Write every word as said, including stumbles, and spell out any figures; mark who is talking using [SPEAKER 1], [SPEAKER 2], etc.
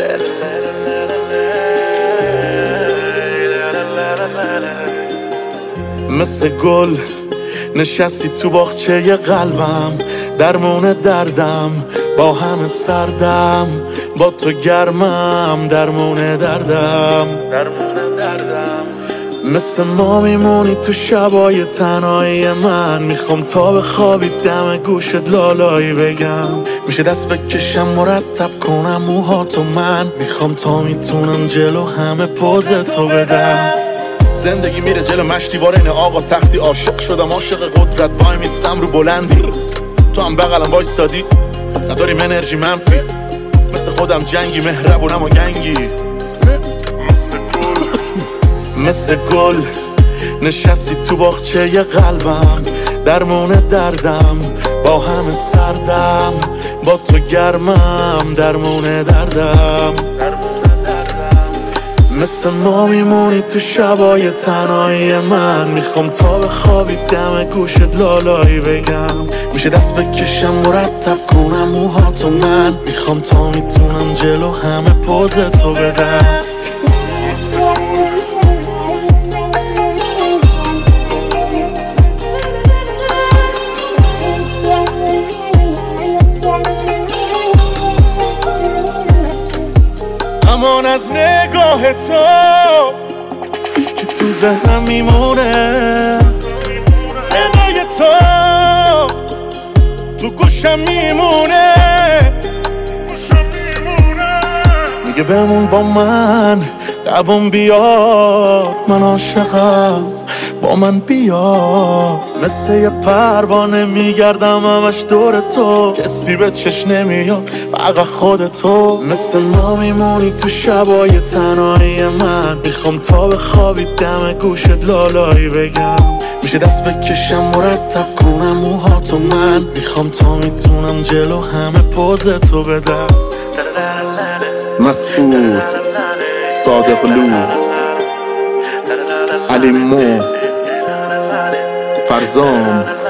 [SPEAKER 1] مثل گل نشستی تو باغچه قلبم، درمون دردم با همه سردم، با تو گرمم درمون دردم. مثل ما میمونی تو شبای تنهایی من، میخوام تا بخوابی دم گوشت لالایی بگم، میشه دست بکشم مرتب کنم موهاتو من، میخوام تا میتونم جلو همه پوز تو بدم. زندگی میره جلو مشتی وارن آقا تختی، عاشق شدم عاشق قدرت، وای میستم رو بلندی، تو هم بغلم وایستادی نداریم انرژی منفی، مثل خودم جنگی مهربونم و گنگی. مثل گل نشستی تو باغچه قلبم، درمون دردم با همه سردم، با تو گرمم درمون دردم. مثل ما میمونی تو شبای تنهایی من، میخوام تا بخوابی دم گوشت لالایی بگم، میشه دست بکشم مرتب کنم موهاتو من، میخوام تا میتونم جلو همه پوز تو بدم. امان از نگاه تو که تو ذهنم میمونه، صدای تو تو گوشم میمونه، میگه بمون با من دوام بیار، من عاشقم با من بیا. مثل یه پروانه میگردم همش دور تو، کسی به چشم نمیاد فقط خودتو. مثل ما میمونی تو شبای تنهایی من، میخوام تا بخوابی دم گوشت لالایی بگم، میشه دست بکشم مرتب کنم موهاتو من، میخوام تا میتونم جلو همه پوز تو بدم.
[SPEAKER 2] مسعود صادق لو، علی مو، فرزام